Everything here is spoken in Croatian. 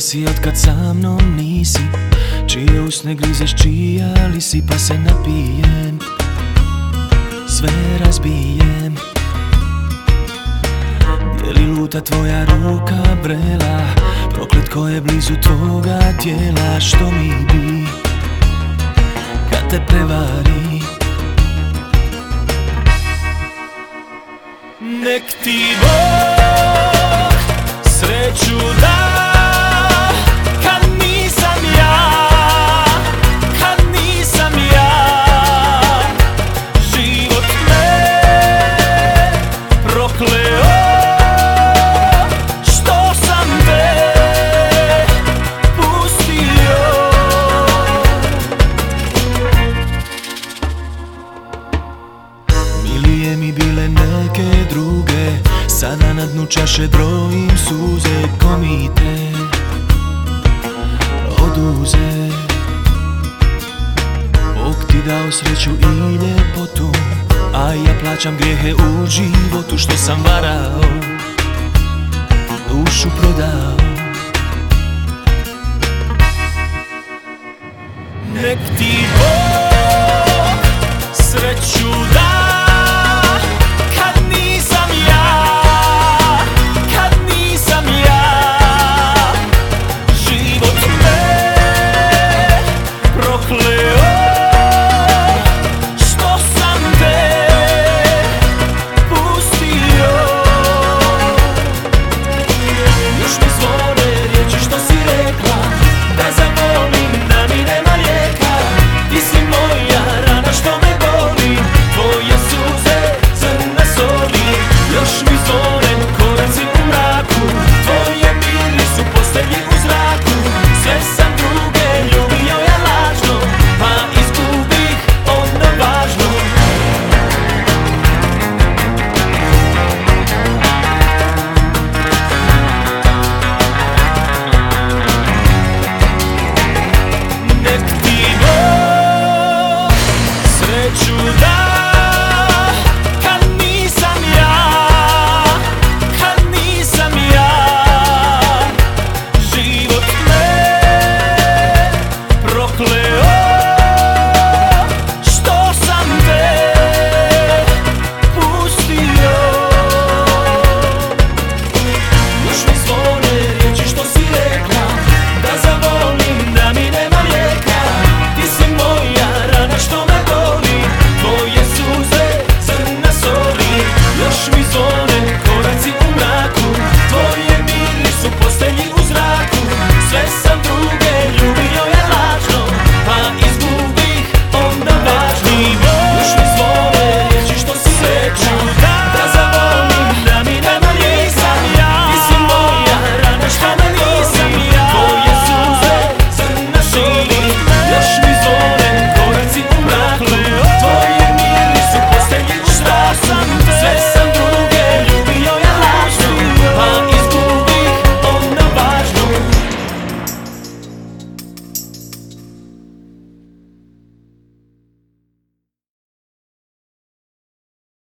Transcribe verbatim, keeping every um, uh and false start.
si otkad sa mnom nisi, čije usne grizeš, čija li si, pa se napijem, sve razbijem. Je li luta tvoja ruka brela, proklet ko je blizu tvoga tijela, što mi bi kad te prevari? Nek ti Bog sreću da, kad nisam ja, kad nisam ja, život me prokleo, što sam te pustio. Milije mi bile neke druge, sada na dnu čaše brojim suze, ko mi te oduze. Bog ti dao sreću i ljepotu, a ja plaćam grijehe u životu, što sam varao, dušu prodao. Nek ti